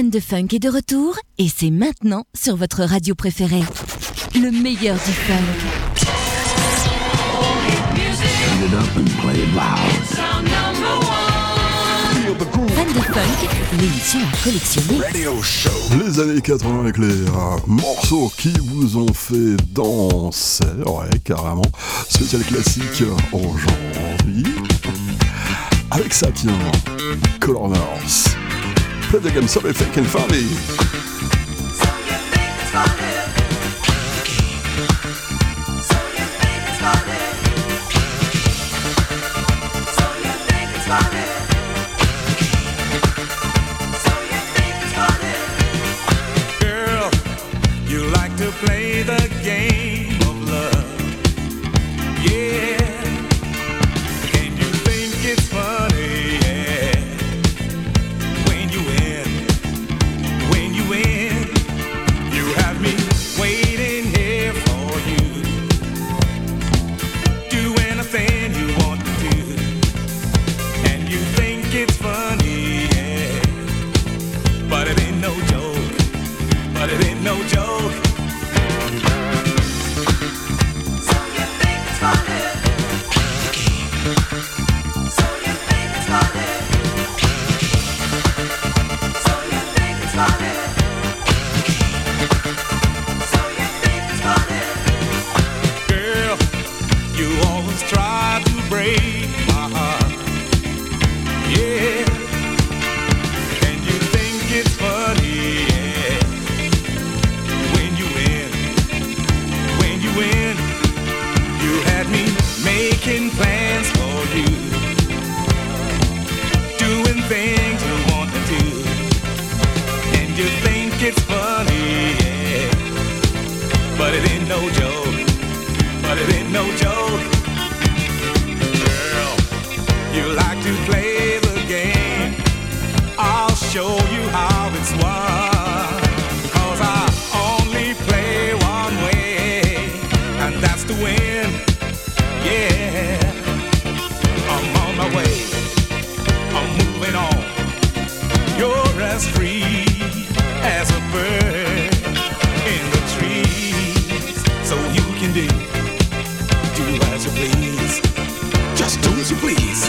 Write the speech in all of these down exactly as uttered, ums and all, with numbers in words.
Fan de funk est de retour et c'est maintenant sur votre radio préférée. Le meilleur du funk. Turn it up and play it loud. Fan de funk, l'émission à collectionner. Radio Show. Les années quatre-vingts avec les euh, morceaux qui vous ont fait danser. Ouais, carrément. Spécial classique aujourd'hui. Avec ça, tiens, Color Nurse. Play the game, so fake and funny. Play the game of love, yeah. And you think it's funny, yeah. When you win, when you win, you have me waiting here for you. Do anything you want to do, and you think it's funny, yeah. But it ain't no joke, but it ain't no joke. It's funny, yeah. But it ain't no joke, but it ain't no joke. Girl, you like to play the game. I'll show you how it's won. Cause I only play one way, and that's to win, yeah. I'm on my way, I'm moving on. You're as free as a bird in the trees, so you can do, do as you please, just do as you please.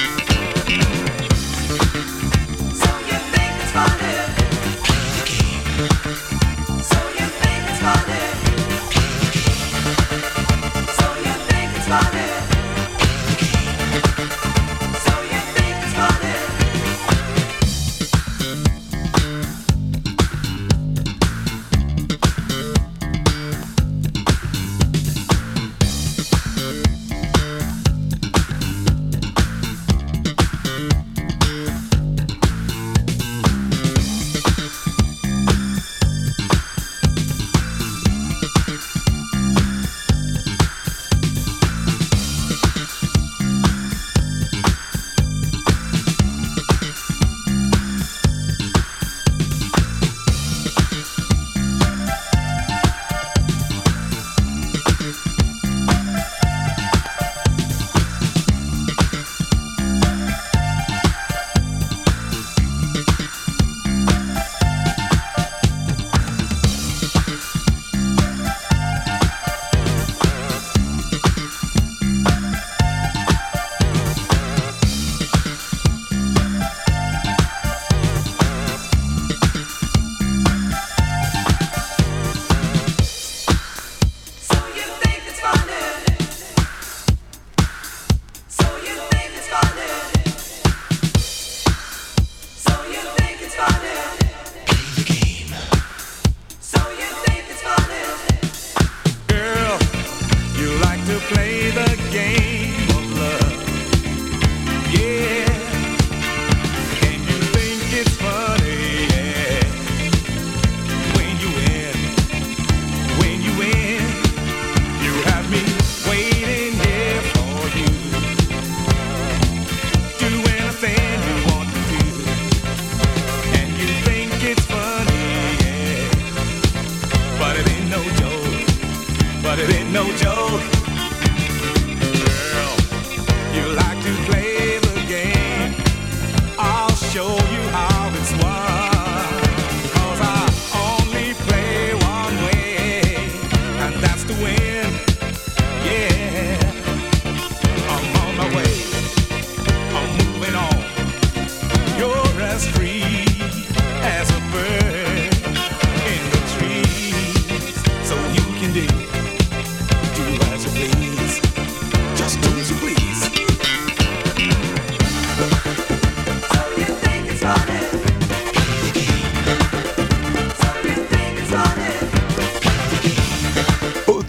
So you think it's funny? So you think it's funny? So you think it's funny? So you think it's funny?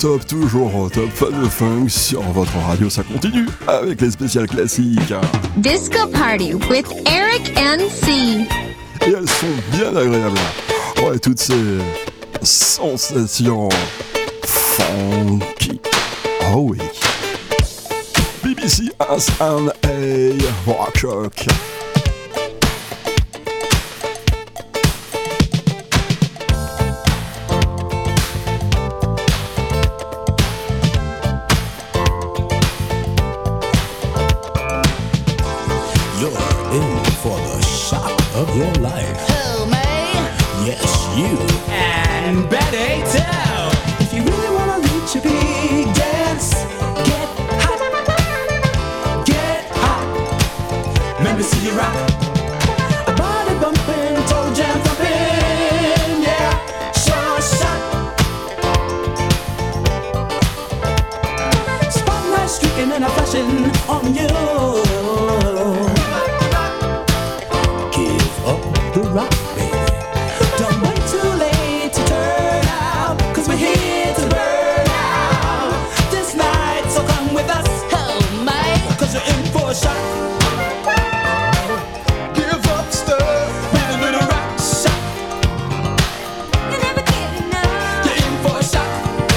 top, toujours au top, fan de funk sur votre radio, ça continue avec les spéciales classiques. Disco Party with Eric and C. Et elles sont bien agréables. Ouais, toutes ces sensations funky. Oh oui. B B C S N A Rock Shock. Your life. Who, me? Yes, you. And Betty too. If you really wanna reach a big dance, get hot, get hot. Let me see you rock. A body bumping, toe jam thumping, yeah, sure shot. Spotlight streaking and a flashing on you. The rock, baby. Don't wait too late to turn out, 'cause we're here to burn out. This night, so come with us. Who, me? 'Cause you're in for a shot. Give up stuff with a little rock shot. You never get enough. You're in for a shot.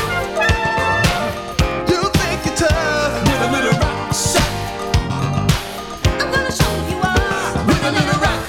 You think you're tough with a little rock shot. I'm gonna show you all. With a little rock.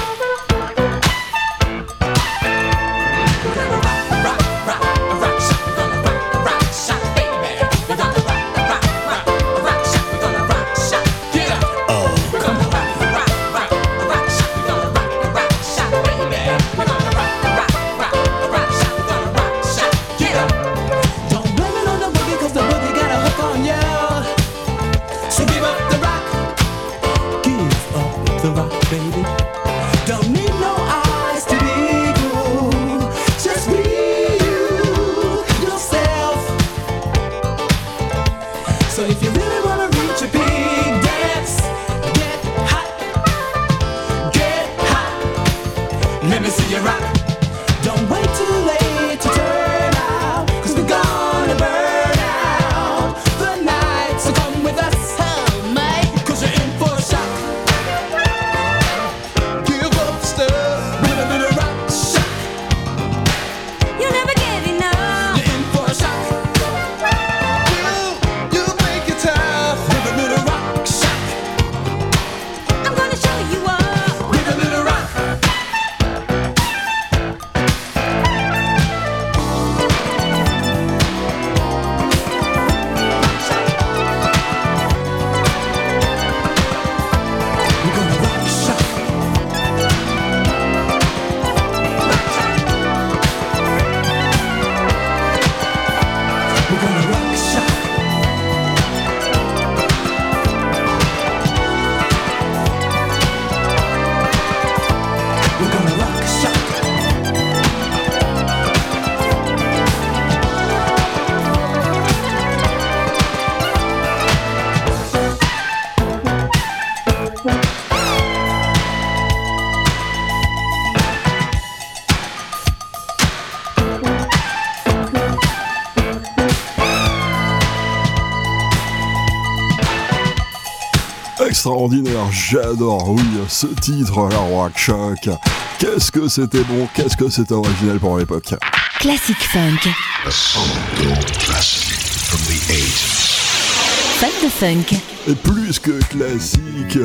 Extraordinaire, j'adore, oui, ce titre, la Rock Shock. Qu'est-ce que c'était bon, qu'est-ce que c'était original pour l'époque. Classic Funk. A song classic from the eighties. Fun de funk. Et plus que classique.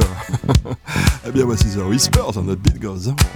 Eh bien, voici The Whispers, and the beat goes on.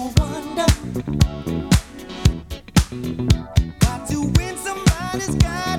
Got to win somebody's got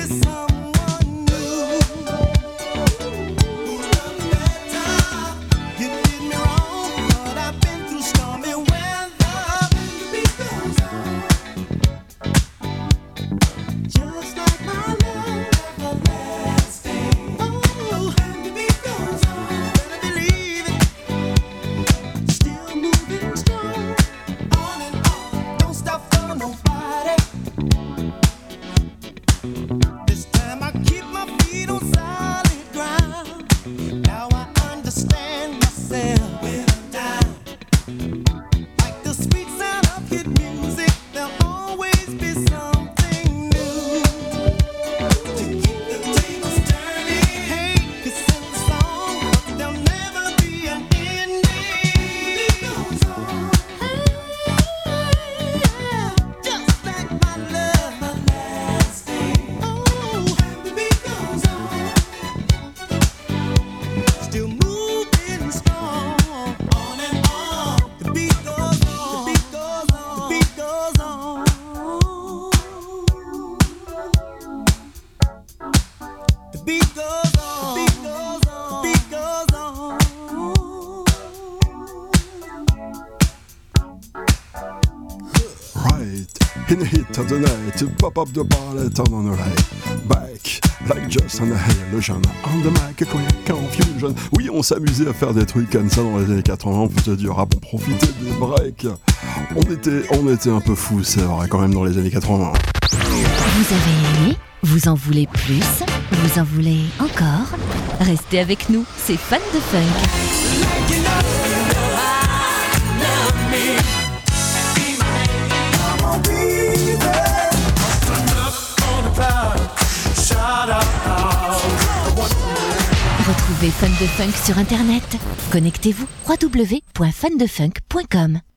In the heat of the night, pop up the bar, turn on the light. Back, like just on the illusion. On the mic, quick confusion. Oui, on s'amusait à faire des trucs comme ça dans les années quatre-vingts, pour te dire, ah bon, profiter des breaks. On était, on était un peu fous, c'est vrai, quand même, dans les années quatre-vingts. Vous avez aimé? Vous en voulez plus? Vous en voulez encore? Restez avec nous, c'est Fan de Funk. Retrouvez Fan de Funk sur internet. Connectez-vous w w w point fan de funk point com.